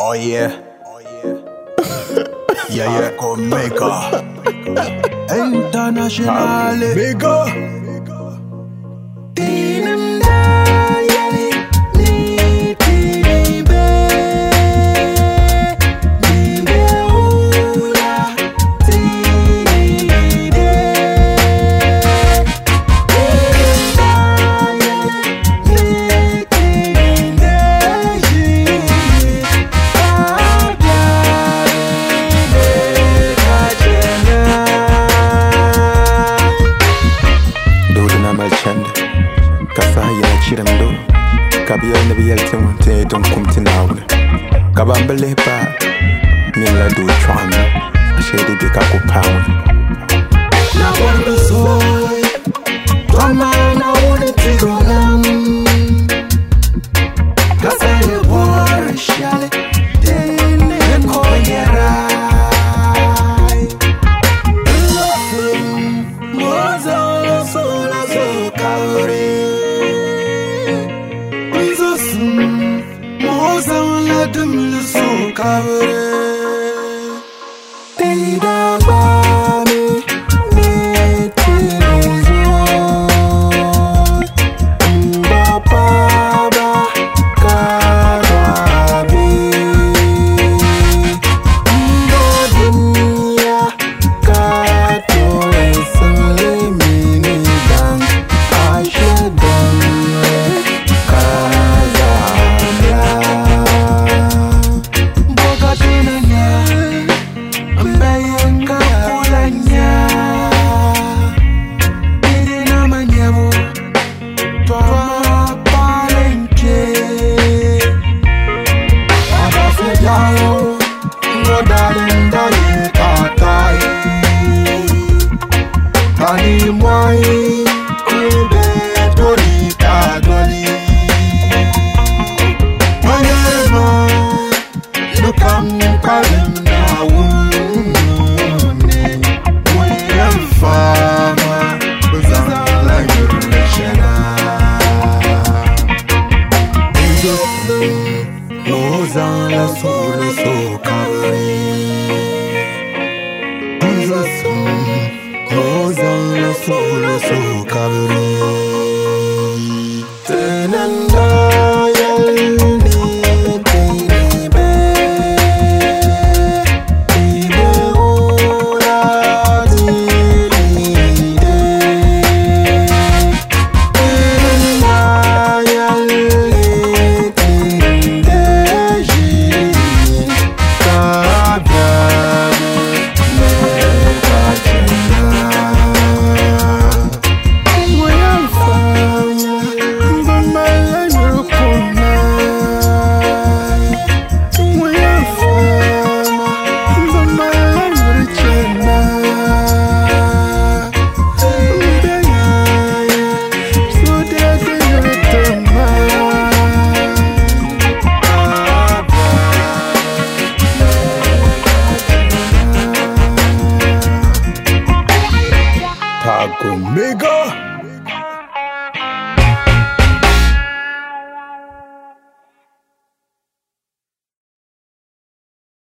Oh yeah. Yeah. Paco Mega. International. Mega. Kasa yana chiram do Kabiya na biya tim te don kum tinawne Kabambele pa min la do chwan Ashedi bi ka ko pound Na wonder soy Toma na wone tigolam Kasa ye war shale Tene koyera Moza sola so kauri Demle so kabre Tida bami Metirizo Mbapaba Karabi Mbodunya Kato Esale Minidan Ashedamle Mozala sole so kabri Mozala sole so kabri Tenanda yalni tinibe Ibe ula tinide Tenanda yalni Paco Mega.